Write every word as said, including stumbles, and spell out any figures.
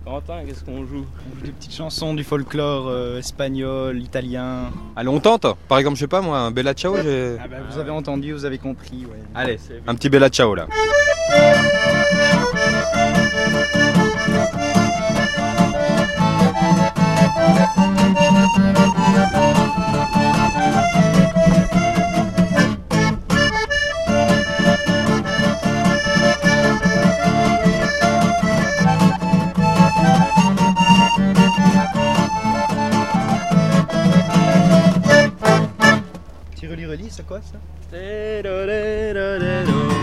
Corentin, qu'est-ce qu'on joue? On joue des petites chansons du folklore euh, espagnol, italien. Allez, on tente. Par exemple, je sais pas moi, un Bella Ciao, j'ai... Ah bah, vous avez entendu, vous avez compris. Ouais. Allez, un petit Bella Ciao là. Tireli-reli, c'est quoi ça? Térolérolérol.